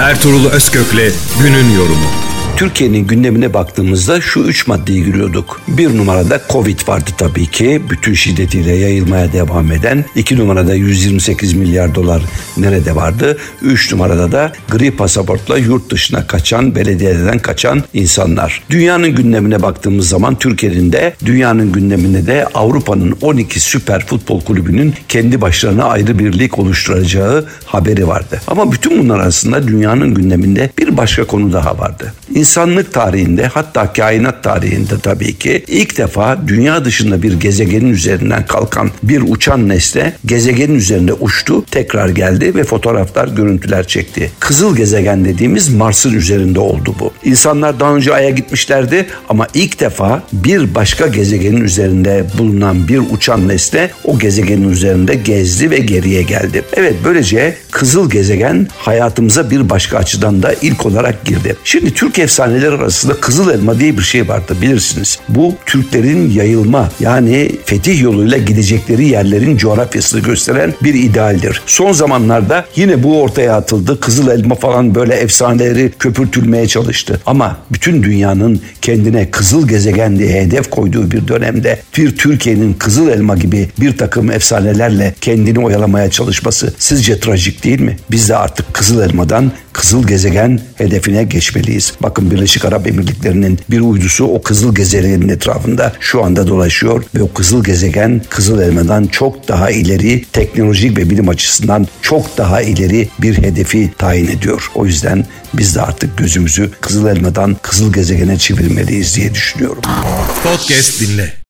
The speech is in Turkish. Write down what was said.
Ertuğrul Özkök'le günün yorumu. Türkiye'nin gündemine baktığımızda şu 3 maddeyi görüyorduk. 1 numarada Covid vardı tabii ki. Bütün şiddetiyle yayılmaya devam eden. 2 numarada 128 milyar dolar nerede vardı? 3 numarada da gri pasaportla yurt dışına kaçan, belediyeden kaçan insanlar. Dünyanın gündemine baktığımız zaman Türkiye'nin de, dünyanın gündeminde de Avrupa'nın 12 süper futbol kulübünün kendi başlarına ayrı bir lig oluşturacağı haberi vardı. Ama bütün bunlar arasında dünyanın gündeminde bir başka konu daha vardı. İnsanlık tarihinde, hatta kainat tarihinde tabii ki ilk defa dünya dışında bir gezegenin üzerinden kalkan bir uçan nesne gezegenin üzerinde uçtu, tekrar geldi ve fotoğraflar, görüntüler çekti. Kızıl gezegen dediğimiz Mars'ın üzerinde oldu bu. İnsanlar daha önce Ay'a gitmişlerdi ama ilk defa bir başka gezegenin üzerinde bulunan bir uçan nesne o gezegenin üzerinde gezdi ve geriye geldi. Evet, böylece kızıl gezegen hayatımıza bir başka açıdan da ilk olarak girdi. Şimdi Türk efsaneler arasında kızıl elma diye bir şey vardı, bilirsiniz. Bu Türklerin yayılma, yani fetih yoluyla gidecekleri yerlerin coğrafyasını gösteren bir idealdir. Son zamanlarda yine bu ortaya atıldı. Kızıl elma falan böyle efsaneleri köpürtülmeye çalıştı. Ama bütün dünyanın kendine kızıl gezegen diye hedef koyduğu bir dönemde bir Türkiye'nin kızıl elma gibi bir takım efsanelerle kendini oyalamaya çalışması sizce trajik değil mi? Biz de artık kızıl elmadan kızıl gezegen hedefine geçmeliyiz. Bakın, Birleşik Arap Emirlikleri'nin bir uydusu o kızıl gezegenin etrafında şu anda dolaşıyor ve o kızıl gezegen kızıl elmadan çok daha ileri, teknolojik ve bilim açısından çok daha ileri bir hedefi tayin ediyor. O yüzden biz de artık gözümüzü kızıl elmadan kızıl gezegene çevirmeliyiz diye düşünüyorum. Podcast dinle.